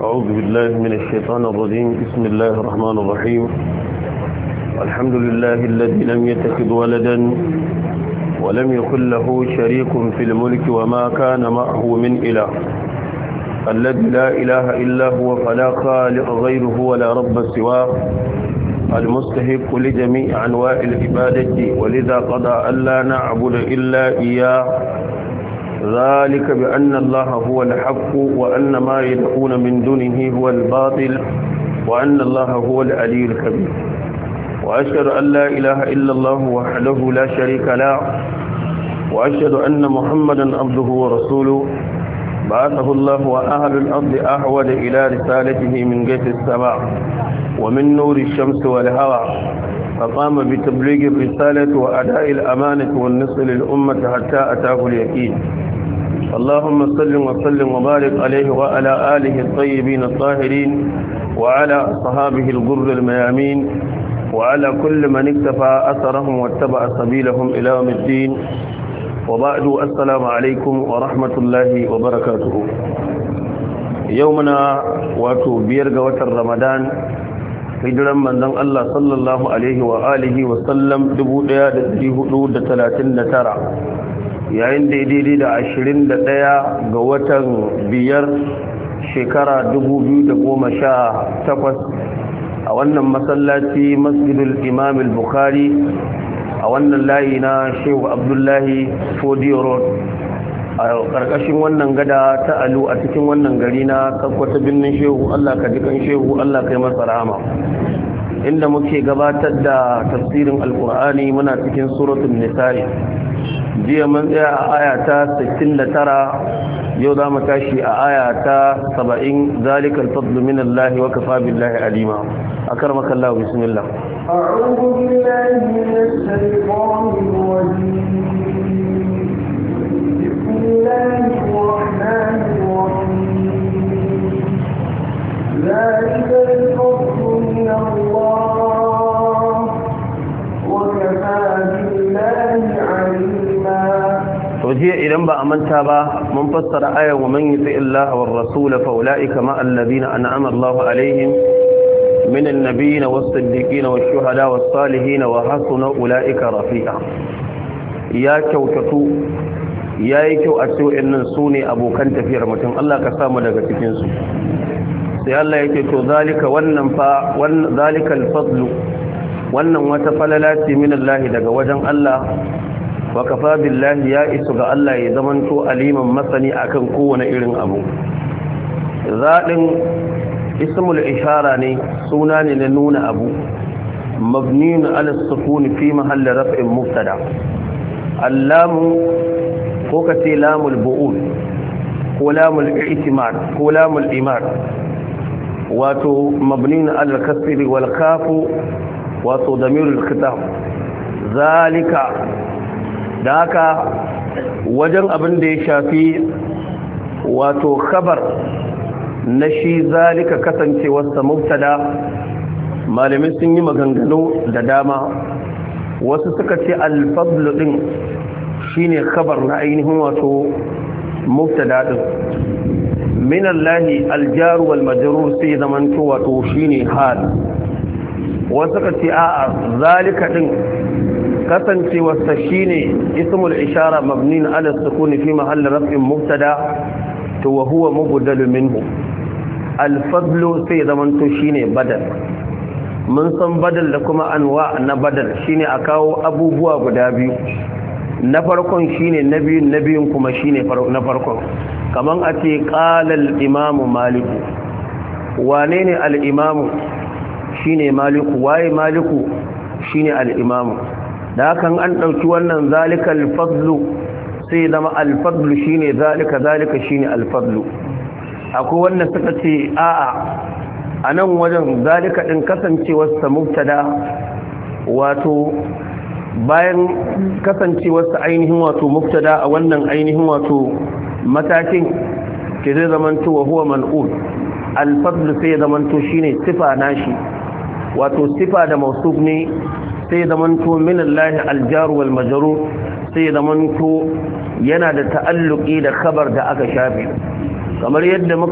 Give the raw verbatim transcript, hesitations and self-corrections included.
أعوذ بالله من الشيطان الرجيم. بسم الله الرحمن الرحيم. الحمد لله الذي لم يتخذ ولدا ولم يكن له شريك في الملك وما كان معه من إله، الذي لا إله إلا هو فلا خالق غيره ولا رب سواه، المستحق لجميع أنواع العبادة، ولذا قضى ألا نعبد إلا إياه، ذلك بأن الله هو الحق وأن ما يدعون من دونه هو الباطل وأن الله هو العلي الكبير. وأشهد أن لا إله إلا الله وحده لا شريك له، وأشهد أن محمدا عبده ورسوله بعثه الله وأهل الأرض أحوج إلى رسالته من جيش السماء ومن نور الشمس والهوى، فقام بتبليغ الرسالة وأداء الأمانة والنصر للأمة حتى أتاه اليقين. اللهم صل وسلم وبارك عليه وعلى آله الطيبين الطاهرين وعلى أصحابه الغر الميامين وعلى كل من اكتفى أثرهم واتبع سبيلهم إلى يوم الدين. وبعد، السلام عليكم ورحمة الله وبركاته. يومنا واتو بيرغ وتر رمضان، hijiran manzon Allah sallallahu alaihi wa alihi wa sallam dubu ɗaya da ɗari hudu da talatin da tara, yayin daidai da ashirin da ɗaya ga watan biyar shekara dubu biyu da goma sha takwas a wannan masallaci masjidul imam al-bukhari a wannan layi na shehu abdullahi fodiyo road a ƙarƙashin wannan gada ta alu a cikin wannan gari na sakwata birnin shehu. Allah ka jikan shehu, Allah ka yi masa rahama. Inda muke gabatar da tafsirin alkur'ani muna cikin suratul nisa'i. Jiya mun tsaya a aya ta sittin da tara, yau za mu tashi a aya ta saba'in. zalikal fadlu min Allah wa kafa billahi alima. akarmaka Allah, bismillah. a'udhu billahi minash shaitanir rajim. بسم الله الرحمن الرحيم. ذلك الفضل من الله وكفى بالله عليما. وجيه idan ba a manta ba mun fassara ayar wa man yuti Allah war rasul fa ulaika ma alladhina an'ama Allah alaihim min an-nabiyyin was-siddiqin wash-shuhada was-salihin wa hasuna ulaika rafiqa. ya kyautatu yayi kyau a cikin nan sune abokan tafiyar mutum. Allah ka samu daga cikin su. sai Allah yake to zalika wannan fa wannan zalikal fadlu, wannan wata falalati min Allah daga wajen Allah, wa kafa billahi, ya isu ga Allah ya zamanto aliman masani akan kowane irin abu. zadin ismul ishara ne, suna ne na nuna abu, mabniun ala sukun fi mahalli raf'in mubtada. allamu ko kace lamul bu'ul ko lamul i'timad ko lamul imad, wato mabnin al-kasri wal kafu wato damirul khitab. zalika da haka wajen abin da ya shafi wato khabar na shi zalika kasancewarsa mubtada, malamin sun yi maganganu da dama. wasu suka ce al-fadl din shine khabar na ainihin wato mubtada din. min Allahi aljar wal majrur sai zamanto wato shine hal. wasu ka ce a'a zalika din kasancewa sa shine ismul ishara mabnin ala sukun fi mahalli raf'in mubtada, to wa huwa mubdal minhu. al fadlu sai zamanto shine badal. mun san badal da kuma anwa na badal shine a kawo abubuwa guda biyu, na farkon shine na biyun, na biyun kuma shine na farkon. kaman a ce ƙalal imamu maliku. wane ne al'imamu? shi ne maliku. waye maliku? shi ne al'imamu. da hakan an ɗauki wannan zalika alfadlu sai zama alfadlu shi ne zalika, zalika shi ne alfadlu. akwai wannan suka ce a'a a nan wajen zalika ɗin kasancewarsa mubtada, wato bayan kasancewarsa ainihin wato mubtada a wannan ainihin wato matakin ke zai zamanto wa huwa man'ul. al-fadl sai zamanto shine sifa nashi, wato sifa da mawsuf ne, sai zamanto min Allah al-jar wal majrur, sai zamanto yana da ta'alluqi da khabar da aka shafe. kamar yadda